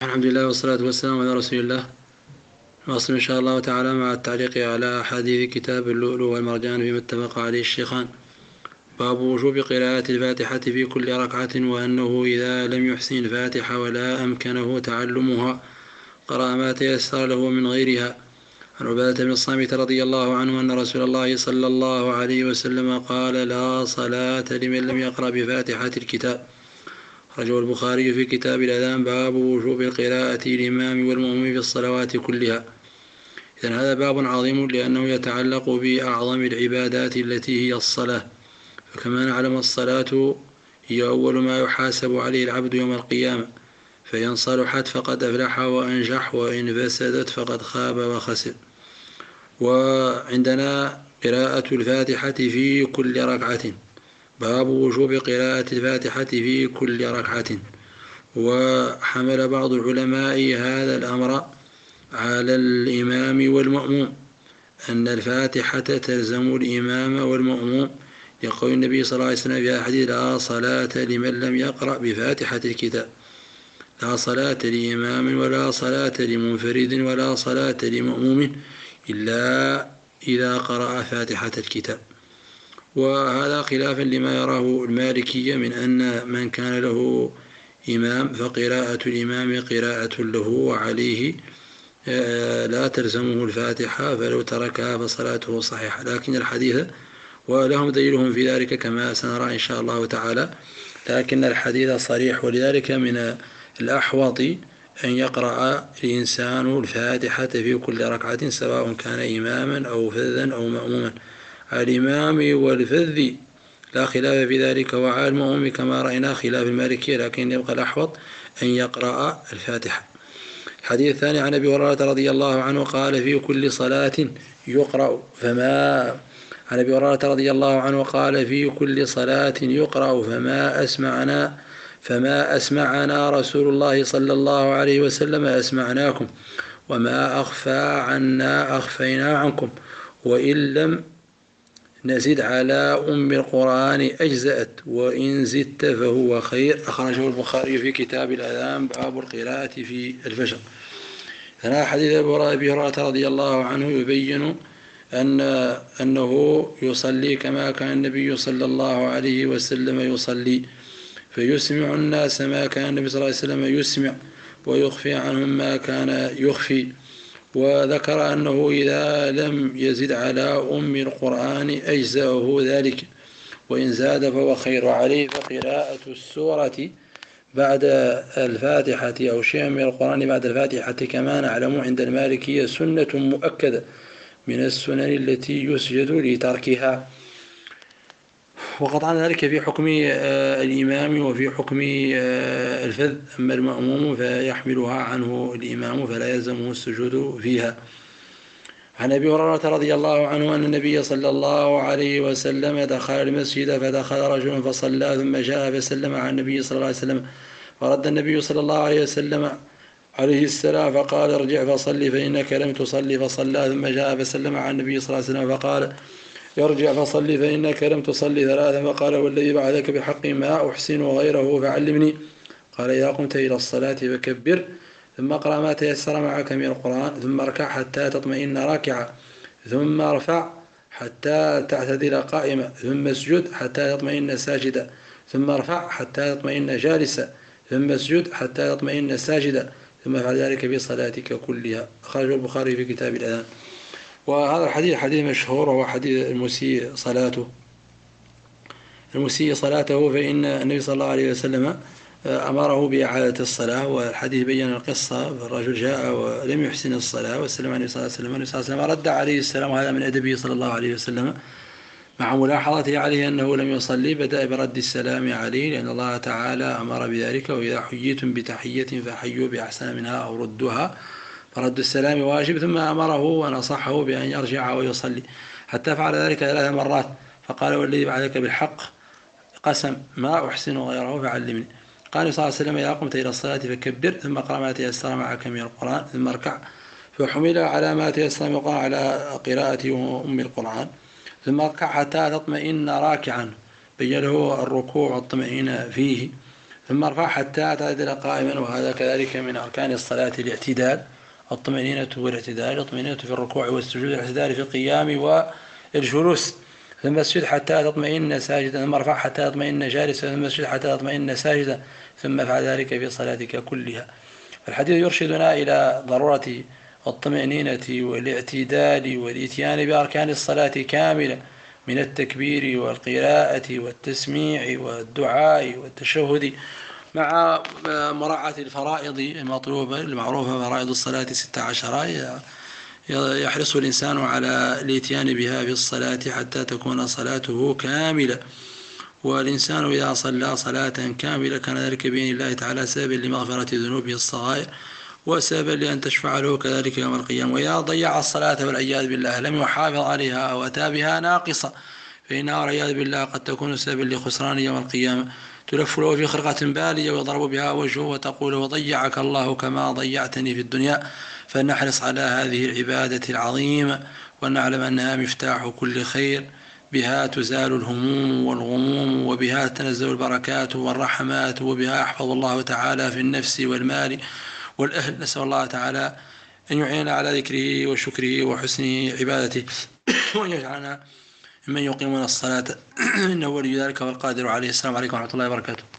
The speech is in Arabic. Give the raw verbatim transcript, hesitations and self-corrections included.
الحمد لله والصلاة والسلام على رسول الله. نواصل إن شاء الله تعالى مع التعليق على أحاديث كتاب اللؤلؤ والمرجان فيما اتفق عليه الشيخان. باب وجوب قراءة الفاتحة في كل ركعة، وأنه إذا لم يحسن الفاتحة ولا أمكنه تعلمها قرأ ما تيسر له من غيرها. عن عبادة بن الصامت رضي الله عنه أن رسول الله صلى الله عليه وسلم قال: لا صلاة لمن لم يقرأ بفاتحة الكتاب. أخرجه البخاري في كتاب الأذان. باب وجوب قراءة الإمام والمأموم في الصلوات كلها. إذن هذا باب عظيم لأنه يتعلق بأعظم العبادات التي هي الصلاة، فكما نعلم الصلاة هي أول ما يحاسب عليه العبد يوم القيامة، فإن صلحت فقد أفلح وأنجح، وإن فسدت فقد خاب وخسر. وعندنا قراءة الفاتحة في كل ركعة. باب وجوب قراءة الفاتحة في كل ركعة. وحمل بعض العلماء هذا الأمر على الإمام والمأموم، أن الفاتحة تلزم الإمام والمأموم، لقول النبي صلى الله عليه وسلم في حديث: لا صلاة لمن لم يقرأ بفاتحة الكتاب. لا صلاة لإمام ولا صلاة لمنفرد ولا صلاة لمأموم إلا إذا قرأ فاتحة الكتاب. وهذا خلافا لما يراه المالكية من أن من كان له إمام فقراءة الإمام قراءة له وعليه لا تلزمه الفاتحة، فلو تركها فصلاته صحيحة. لكن الحديث ولهم دليلهم في ذلك كما سنرى إن شاء الله تعالى، لكن الحديث صريح، ولذلك من الأحوط أن يقرأ الإنسان الفاتحة في كل ركعة سواء كان إماما أو فذا أو مأموما. الإمام والفذ لا خلاف في ذلك، وعلى المأموم كما رأينا خلاف المالكية، لكن يبقى الأحوط أن يقرأ الفاتحة. الحديث الثاني عن أبي هريرة رضي الله عنه قال: في كل صلاة يقرأ فما عن أبي هريرة رضي الله عنه قال: في كل صلاة يقرأ فما أسمعنا فما أسمعنا رسول الله صلى الله عليه وسلم أسمعناكم، وما أخفى عنا أخفينا عنكم، وإن لم نزد على أم القرآن أجزأت، وإن زدت فهو خير. أخرجه البخاري في كتاب الأذان. باب القراءة في الفجر. هنا حديث أبي هريرة رضي الله عنه يبين أن أنه يصلي كما كان النبي صلى الله عليه وسلم يصلي، فيسمع الناس ما كان النبي صلى الله عليه وسلم يسمع، ويخفي عنهم ما كان يخفي. وذكر أنه إذا لم يزد على أم القرآن أجزأه ذلك، وإن زاد فهو خير عليه. فقراءة السورة بعد الفاتحة أو شيء من القرآن بعد الفاتحة كما نعلم عند المالكية سنة مؤكدة من السنن التي يسجد لتركها. وقطعا ذلك في حكم الإمام وفي حكم الفذ. أما المأموم فيحملها عنه الإمام فلا يلزمه السجود فيها. عن أبي هريرة رضي الله عنه أن النبي صلى الله عليه وسلم دخل المسجد، فدخل رجل فصلى، ثم جاء فسلم على النبي صلى الله عليه وسلم، فرد النبي صلى الله عليه وسلم عليه السلام فقال: ارجع فصلي فإنك لم تصلي، فصلى، ثم جاء فسلم على النبي صلى الله عليه وسلم فقال: ارجع فصلي فإنك لم تصلي ثلاثا، فقال: والذي بعثك بحق ما أحسن غيره فعلمني. قال: إذا قمت إلى الصلاة فكبر، ثم اقرأ ما تيسر معك من القرآن، ثم اركع حتى تطمئن راكعا، ثم ارفع حتى تعتدل قائما، ثم اسجد حتى تطمئن ساجدا، ثم ارفع حتى تطمئن جالسا، ثم اسجد حتى تطمئن ساجدا، ثم افعل ذلك في صلاتك كلها. أخرجه البخاري في كتاب الأذان. وهذا الحديث حديث مشهور، وهو حديث المسيء صلاته المسيء صلاته فإن النبي صلى الله عليه وسلم أمره بإعادة الصلاة. والحديث بين القصة: الرجل جاء ولم يحسن الصلاة وسلم عليه صلى الله عليه وسلم، النبي صلى الله عليه وسلم رد عليه السلام، وهذا من أدبه صلى الله عليه وسلم، مع ملاحظته عليه أنه لم يصلي بدأ برد السلام عليه، لأن الله تعالى أمر بذلك: وإذا حييتم بتحية فحيوا بأحسن منها أو ردوها، فرد السلام واجب. ثم أمره ونصحه بأن يرجع ويصلي، حتى فعل ذلك ثلاث مرات، فقال: والذي بعثك بالحق قسم ما أحسن غيره فعلمني. قال صلى الله عليه وسلم: إذا قمت إلى الصلاة فكبر، ثم اقرأ ما تيسر معك من القرآن، ثم اركع. فحمل على ما تيسر من القرآن على قراءة أم القرآن، ثم اركع حتى تطمئن راكعا، بين له الركوع والطمئنة فيه، ثم ارفع حتى تعتدل قائما، وهذا كذلك من أركان الصلاة الاعتدال، الطمأنينة والاعتدال، الطمأنينة في الركوع والسجود، الاعتدال في القيام والجلوس. ثم اسجد حتى تطمئن ساجدا، ثم ارفع حتى تطمئن جالسا، ثم اسجد حتى تطمئن ساجدا، ثم افعل ذلك في صلاتك كلها. الحديث يرشدنا إلى ضرورة الطمأنينة والاعتدال والإتيان بأركان الصلاة كاملة، من التكبير والقراءة والتسميع والدعاء والتشهد، مع مراعاة الفرائض المطلوبة المعروفة. فرائض الصلاة ستة عشر يحرص الإنسان على الإتيان بها في الصلاة حتى تكون صلاته كاملة. والإنسان إذا صلى صلاة كاملة كان ذلك بإذن الله تعالى سببا لمغفرة ذنوبه الصغائر، وسببا لأن تشفع له كذلك يوم القيامة. وإذا ضيع الصلاة والعياذ بالله لم يحافظ عليها أو أتى بها ناقصة، فإنها والعياذ بالله قد تكون سببا لخسران يوم القيامة. تلف له في خرقة بالية ويضرب بها وجهه وتقول وضيعك الله كما ضيعتني في الدنيا. فلنحرص على هذه العبادة العظيمة، ونعلم أنها مفتاح كل خير، بها تزال الهموم والغموم، وبها تنزل البركات والرحمات، وبها يحفظ الله تعالى في النفس والمال والأهل. نسأل الله تعالى أن يعيننا على ذكره وشكره وحسن عبادته، وأن يجعلنا ممن يقيمون الصلاة إنه ولي ذلك والقادر عليه. السلام عليكم ورحمة الله وبركاته.